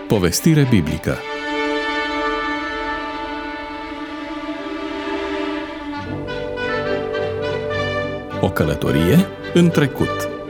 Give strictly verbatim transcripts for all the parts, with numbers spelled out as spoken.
Povestire biblică. O călătorie în trecut.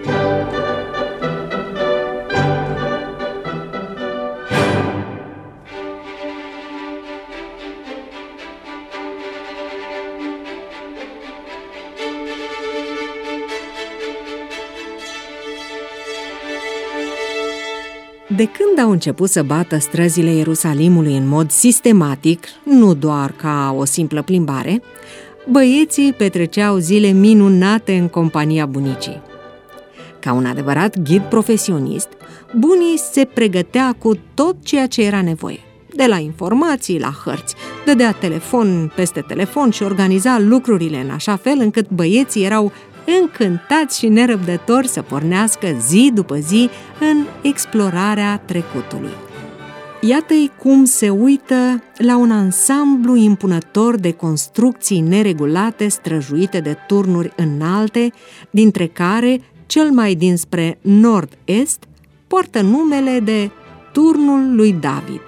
De când au început să bată străzile Ierusalimului în mod sistematic, nu doar ca o simplă plimbare, băieții petreceau zile minunate în compania bunicii. Ca un adevărat ghid profesionist, bunii se pregătea cu tot ceea ce era nevoie. De la informații la hărți, dădea telefon peste telefon și organiza lucrurile în așa fel încât băieții erau încântați și nerăbdători să pornească zi după zi în explorarea trecutului. Iată-i cum se uită la un ansamblu impunător de construcții neregulate străjuite de turnuri înalte, dintre care cel mai dinspre nord-est poartă numele de Turnul lui David.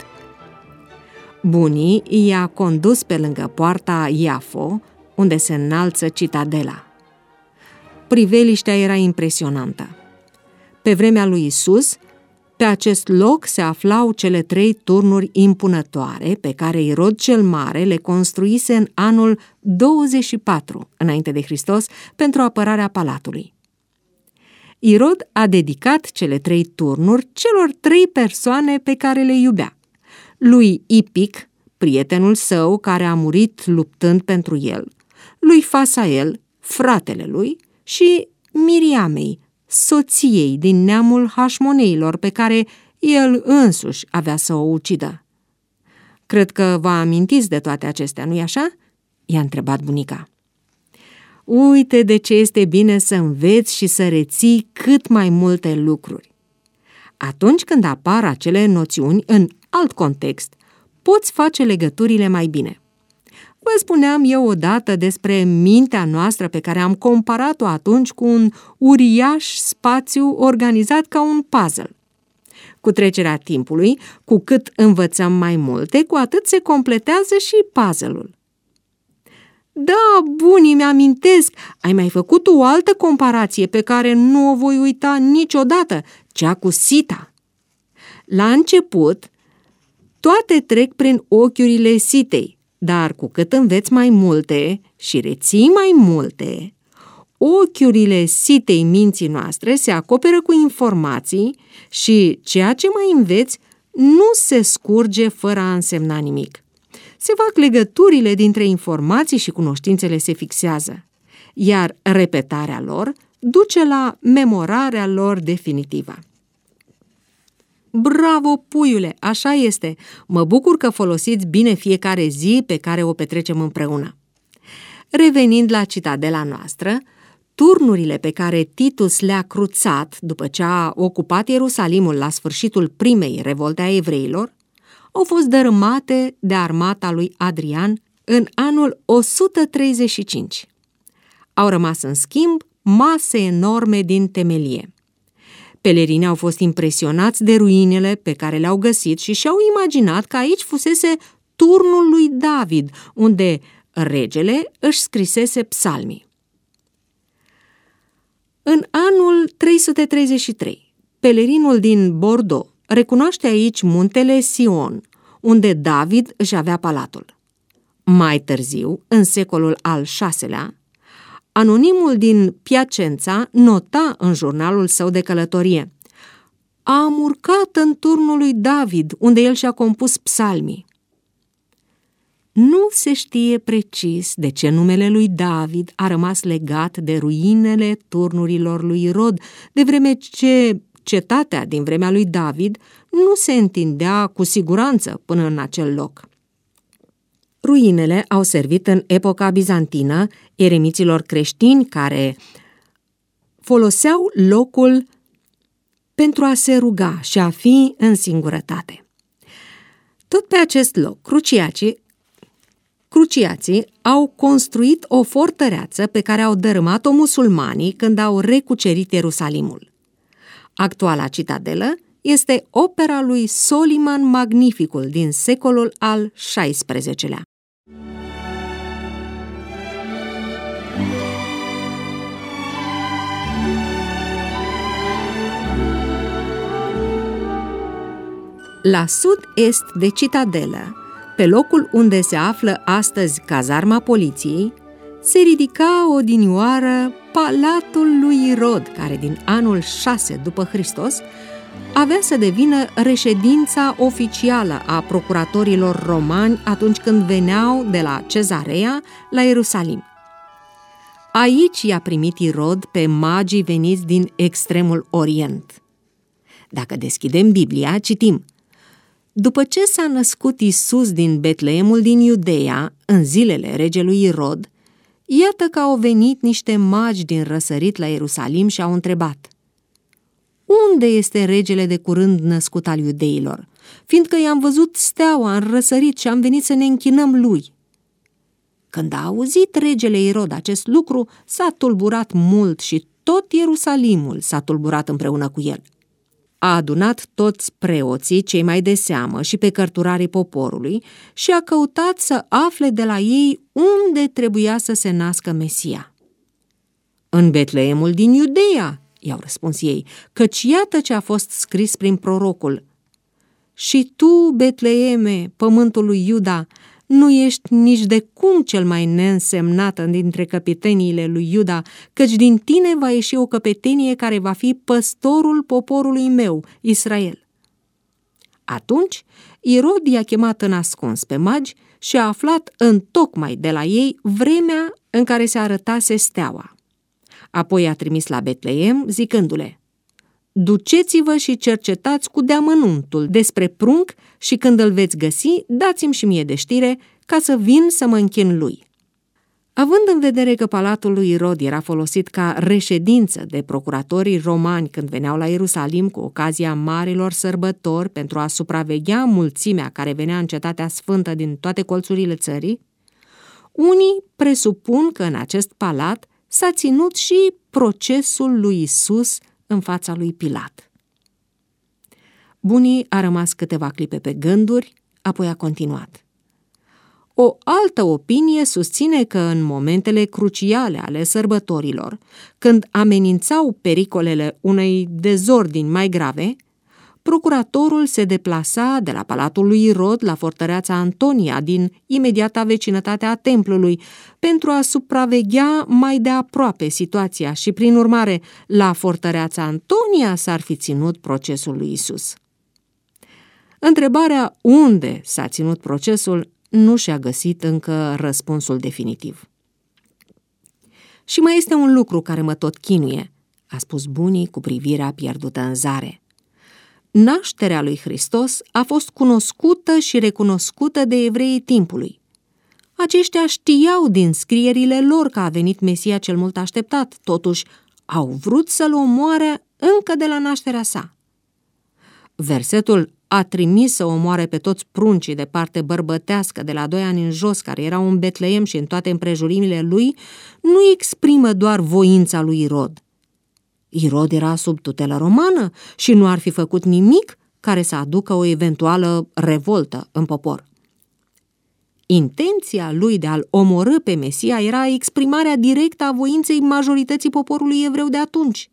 Bunii i-a condus pe lângă poarta Iafo, unde se înalță citadela. Priveliștea era impresionantă. Pe vremea lui Isus, pe acest loc se aflau cele trei turnuri impunătoare pe care Irod cel Mare le construise în anul douăzeci și patru înainte de Hristos pentru apărarea palatului. Irod a dedicat cele trei turnuri celor trei persoane pe care le iubea: lui Ipic, prietenul său care a murit luptând pentru el, lui Fasael, fratele lui, și Miriamei, soției din neamul Hașmoneilor, pe care el însuși avea să o ucidă. Cred că vă amintiți de toate acestea, nu-i așa? I-a întrebat bunica. Uite de ce este bine să înveți și să reții cât mai multe lucruri. Atunci când apar acele noțiuni în alt context, poți face legăturile mai bine. Vă spuneam eu odată despre mintea noastră pe care am comparat-o atunci cu un uriaș spațiu organizat ca un puzzle. Cu trecerea timpului, cu cât învățăm mai multe, cu atât se completează și puzzle-ul. Da, bunii, mi-amintesc, ai mai făcut o altă comparație pe care nu o voi uita niciodată, cea cu Sita. La început, toate trec prin ochiurile Sitei, dar cu cât înveți mai multe și reții mai multe, ochiurile Sitei minții noastre se acoperă cu informații și ceea ce mai înveți nu se scurge fără a însemna nimic. Se fac legăturile dintre informații și cunoștințele se fixează, iar repetarea lor duce la memorarea lor definitivă. Bravo, puiule, așa este! Mă bucur că folosiți bine fiecare zi pe care o petrecem împreună. Revenind la citadela noastră, turnurile pe care Titus le-a cruțat după ce a ocupat Ierusalimul la sfârșitul primei revolte a evreilor, au fost dărâmate de armata lui Adrian în anul o sută treizeci și cinci. Au rămas, în schimb, mase enorme din temelie. Pelerinii au fost impresionați de ruinele pe care le-au găsit și și-au imaginat că aici fusese turnul lui David, unde regele își scrisese psalmii. În anul trei sute treizeci și trei, pelerinul din Bordeaux recunoaște aici muntele Sion, unde David își avea palatul. Mai târziu, în secolul al șaselea, anonimul din Piacenza nota în jurnalul său de călătorie: am urcat în turnul lui David, unde el și-a compus psalmii. Nu se știe precis de ce numele lui David a rămas legat de ruinele turnurilor lui Irod, de vreme ce cetatea din vremea lui David nu se întindea cu siguranță până în acel loc. Ruinele au servit în epoca bizantină eremiților creștini care foloseau locul pentru a se ruga și a fi în singurătate. Tot pe acest loc, cruciacii, cruciații au construit o fortăreață pe care au dărâmat-o musulmanii când au recucerit Ierusalimul. Actuala citadelă este opera lui Soliman Magnificul din secolul al șaisprezecelea. La sud-est de citadelă, pe locul unde se află astăzi cazarma poliției, se ridica odinioară Palatul lui Irod, care din anul șase după Hristos avea să devină reședința oficială a procuratorilor romani atunci când veneau de la Cezarea la Ierusalim. Aici i-a primit Irod pe magii veniți din extremul Orient. Dacă deschidem Biblia, citim: după ce s-a născut Iisus din Betleemul din Iudeea, în zilele regelui Irod, iată că au venit niște magi din răsărit la Ierusalim și au întrebat: unde este regele de curând născut al iudeilor? Fiindcă i-am văzut steaua în răsărit și am venit să ne închinăm lui. Când a auzit regele Irod acest lucru, s-a tulburat mult și tot Ierusalimul s-a tulburat împreună cu el. A adunat toți preoții, cei mai de seamă, și pe cărturarii poporului și a căutat să afle de la ei unde trebuia să se nască Mesia. În Betleemul din Iudeea, i-au răspuns ei, căci iată ce a fost scris prin prorocul: și tu, Betleeme, pământul lui Iuda, nu ești nici de cum cel mai neînsemnat dintre căpeteniile lui Iuda, căci din tine va ieși o căpetenie care va fi păstorul poporului meu, Israel. Atunci, Irod i-a chemat în ascuns pe magi și a aflat întocmai de la ei vremea în care se arătase steaua. Apoi a trimis la Betleem, zicându-le: duceți-vă și cercetați cu deamănuntul despre prunc și când îl veți găsi, dați-mi și mie de știre, ca să vin să mă închin lui. Având în vedere că palatul lui Irod era folosit ca reședință de procuratorii romani când veneau la Ierusalim cu ocazia marilor sărbători pentru a supraveghea mulțimea care venea în cetatea sfântă din toate colțurile țării, unii presupun că în acest palat s-a ținut și procesul lui Iisus în fața lui Pilat. Bunii a rămas câteva clipe pe gânduri, apoi a continuat: o altă opinie susține că în momentele cruciale ale sărbătorilor, când amenințau pericolele unei dezordini mai grave, procuratorul se deplasa de la palatul lui Irod la fortăreața Antonia din imediata vecinătate a templului pentru a supraveghea mai de aproape situația și, prin urmare, la fortăreața Antonia s-ar fi ținut procesul lui Isus. Întrebarea unde s-a ținut procesul nu și-a găsit încă răspunsul definitiv. Și mai este un lucru care mă tot chinuie, a spus Bunii cu privirea pierdută în zare. Nașterea lui Hristos a fost cunoscută și recunoscută de evreii timpului. Aceștia știau din scrierile lor că a venit Mesia cel mult așteptat, totuși au vrut să-l omoare încă de la nașterea sa. Versetul a trimis să omoare pe toți pruncii de parte bărbătească de la doi ani în jos, care erau în Betleem și în toate împrejurimile lui, nu exprimă doar voința lui Irod. Irod era sub tutelă romană și nu ar fi făcut nimic care să aducă o eventuală revoltă în popor. Intenția lui de a-l omorî pe Mesia era exprimarea directă a voinței majorității poporului evreu de atunci.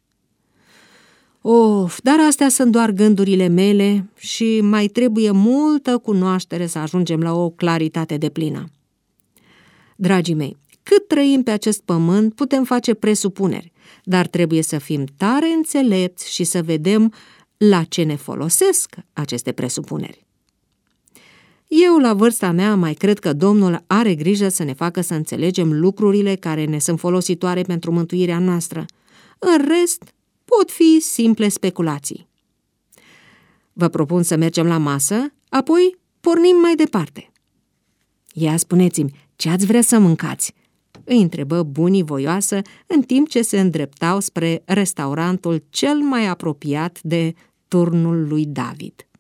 Of, dar astea sunt doar gândurile mele și mai trebuie multă cunoaștere să ajungem la o claritate deplină. Dragii mei, cât trăim pe acest pământ, putem face presupuneri, dar trebuie să fim tare înțelepți și să vedem la ce ne folosesc aceste presupuneri. Eu, la vârsta mea, mai cred că Domnul are grijă să ne facă să înțelegem lucrurile care ne sunt folositoare pentru mântuirea noastră. În rest, pot fi simple speculații. Vă propun să mergem la masă, apoi pornim mai departe. Ia spuneți-mi, ce ați vrea să mâncați? Îi întrebă Bunii voioasă în timp ce se îndreptau spre restaurantul cel mai apropiat de turnul lui David.